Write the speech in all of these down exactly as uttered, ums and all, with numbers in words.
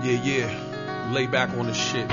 Yeah, yeah. Lay back on this shit.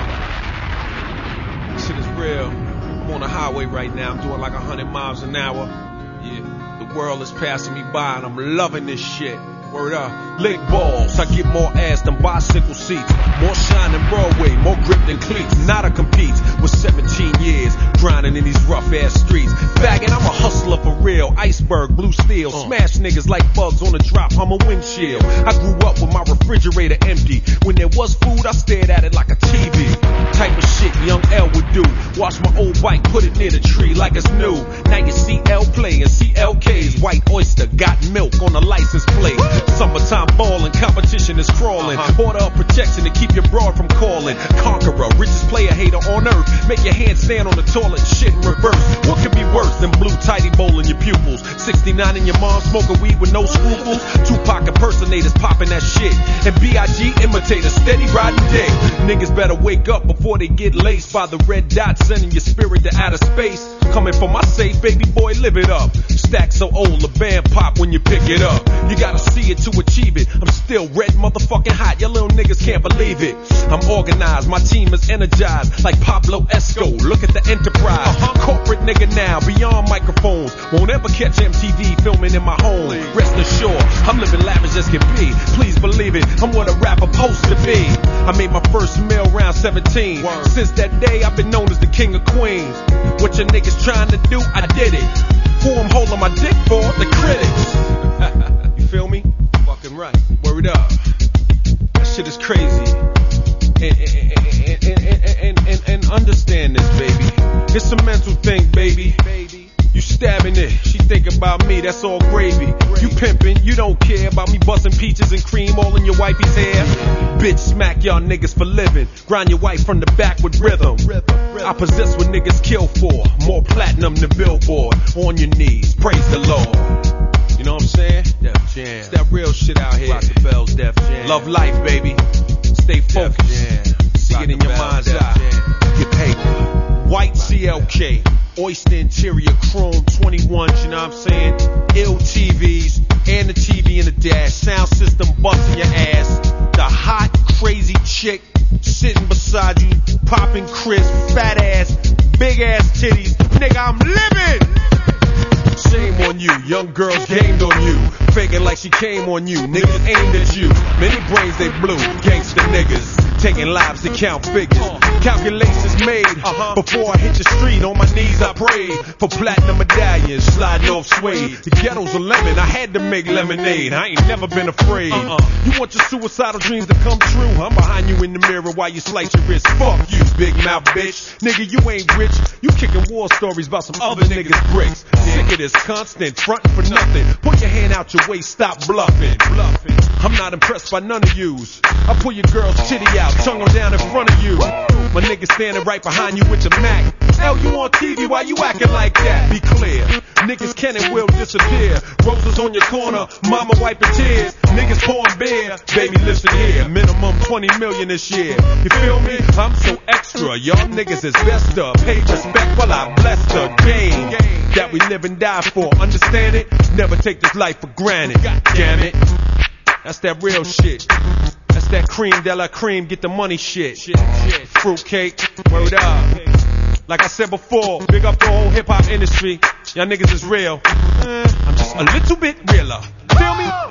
Shit is real. I'm on the highway right now. I'm doing like a hundred miles an hour. Yeah. The world is passing me by and I'm loving this shit. Word up. Leg balls, I get more ass than bicycle seats. More shine than Broadway, more grip than cleats. Not a compete with seventeen years, grinding in these rough ass streets. Bagging, I'm a hustler for real. Iceberg, blue steel, uh. Smash niggas like bugs on a drop, I'm a windshield. I grew up with my refrigerator empty. When there was food, I stared at it like a T V. Type of shit young L would do. Wash my old bike, put it near the tree like it's new. Now you C L play and C L K's. White oyster, got milk on the license plate. Summertime ballin', competition is crawling. Uh-huh. Order of protection to keep your broad from calling. Conqueror, richest player hater on earth. Make your hand stand on the toilet, shit in reverse. What could be worse than blue tighty bowl in your pupils? sixty-nine in your mom smoking weed with no scruples. Tupac impersonators popping that shit. And B I G imitators steady riding dick. Niggas better wake up before they get laced by the red dot sending your spirit to outer space. Coming from my safe, baby boy, live it up. Stack so old, the band pop when you pick it up. You gotta see it to achieve it. I'm still red motherfucking hot, your little niggas can't believe it. I'm organized, my team is energized like Pablo Esco. Look at the enterprise. Uh-huh. Corporate nigga now, beyond microphones. Won't ever catch M T V filming in my home. Rest assured, I'm living lavish as can be. Please believe it, I'm what a rapper supposed to be. I made my first meal around seventeen. Word. Since that day, I've been known as the king of queens. What your niggas trying to do, I did it. Who I'm holding my dick for? The critics. You feel me? Fucking right. Word up. That shit is crazy. And, and, and, and, and, and, and understand this, baby. It's a mental thing, baby. You stabbing it, she think about me, that's all gravy. You pimping, you don't care about me busting peaches and cream all in your wifey's hair. Bitch, smack y'all niggas for living. Grind your wife from the back with rhythm. I possess what niggas kill for. More platinum than Billboard. On your knees, praise the Lord. You know what I'm saying? Def Jam. It's that real shit out here. Rock the bells, Def Jam. Love life, baby. Stay focused. See it in your mind's eye. Get paper. White C L K. Oyster interior, chrome twenty-ones, you know what I'm saying? Ill T Vs, and the T V in the dash. Sound system busting your ass. The hot, crazy chick sitting beside you, popping crisp, fat ass, big ass titties. Nigga, I'm living! Shame on you, young girls gamed on you. Faking like she came on you, niggas aimed at you. Many brains they blew, gangsta niggas. Taking lives to count figures. Calculations made. Uh-huh. Before I hit the street, on my knees I prayed for platinum medallions, sliding off suede. The ghetto's a lemon, I had to make lemonade. I ain't never been afraid. Uh-uh. You want your suicidal dreams to come true? I'm behind you in the mirror while you slice your wrist. Fuck you, big mouth bitch. Nigga, you ain't rich. You kicking war stories about some other niggas' bricks. Sick of this constant frontin' for nothing. Put your hand out your way, stop bluffing. Bluffing. I'm not impressed by none of yous. I pull your girl's titty out, tongue her down in front of you. My nigga standing right behind you with the Mac. Hell, you on T V, why you acting like that? Be clear, niggas can and will disappear. Roses on your corner, mama wiping tears. Niggas pouring beer, baby listen here. Minimum twenty million this year. You feel me? I'm so extra, y'all niggas is best up. Pay respect while I bless the game that we live and die for. Understand it? Never take this life for granted. God damn it. That's that real shit. That's that cream de la cream, get the money shit. shit, shit. Fruitcake, word up. Like I said before, big up the whole hip hop industry. Y'all niggas is real. I'm just a little bit realer. Feel me?